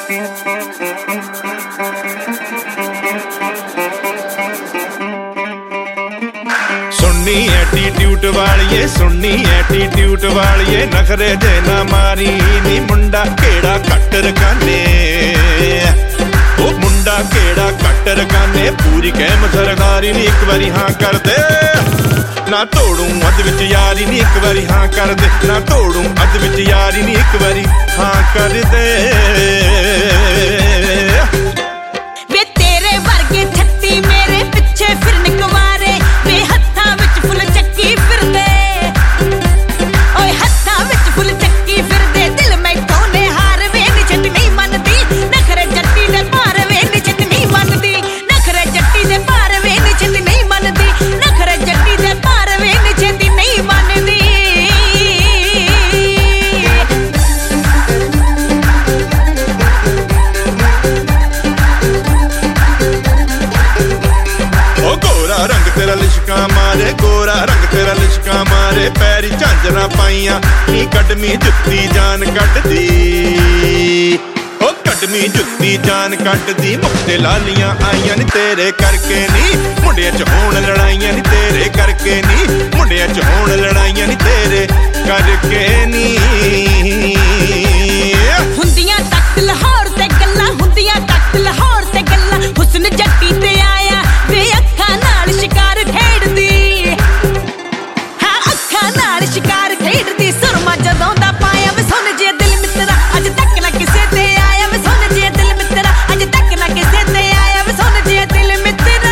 सुननी एटीट्यूड वालिए सुननी एटीट्यूड वालिए नखरे दे ना मारी नी मुंडा केड़ा कट रकाने ओ मुंडा केड़ा कट रकाने पूरी कैम सरदारी नी एक बारी हाँ कर दे ना तोड़ू अद विच यारी नी एक बारी हाँ कर दे ना तोड़ू अद विच यारी नी एक बारी हाँ कर दे वे तेरे वर्गे छत्ती मेरे पिछे फिरन कुवारे वे हत्था विच फुल चक्की फिरदे ओए हत्था विच फुल चक्की फिरदे दिल में कोने हार वे निछट नहीं मनदी नखरे जट्टी दे पार वे निछट नहीं मनदी नखरे जट्टी दे पार वे निछट नहीं मनदी नखरे जट्टी दे पार वे निछट नहीं मनदी रंग तेरा लिशका मारे गोरा रंग तेरा लिशका मारे पैरी झांजरा पाइया नी कटमी जुत्ती जान कटदी ओ कटमी जुत्ती जान कटदी मुक्ते लालियां आईयां नी तेरे करके नी मुंडियां च होण लड़ाइयां नी तेरे करके नी मुंडियां च होण लड़ाइयां नी तेरे करके नी हुंदियां तक लाहौर ते गल्लां हुंदियां तक लाहौर ते गल्लां हुस्न जट्टी ते आया वे अखां नाल शिकार खेडदी हां अखां नाल शिकार खेडदी सुरमा जदों दा पाया वे सुन जे दिल मित्रा अज तक ना किसे ते आया वे सुन जे दिल मित्रा अज तक ना किसे ते आया वे सुन जे दिल मित्रा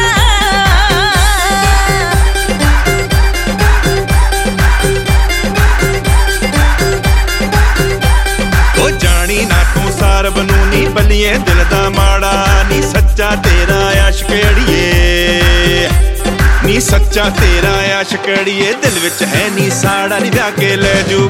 ओ जानी ना तू सार बनूनी बलिए दिल दा माड़ा नी सच्चा तेरा आशिकड़िए नी सच्चा तेरा आशिकड़िए दिल विच है नी साड़ा नी ब्याह के ले जू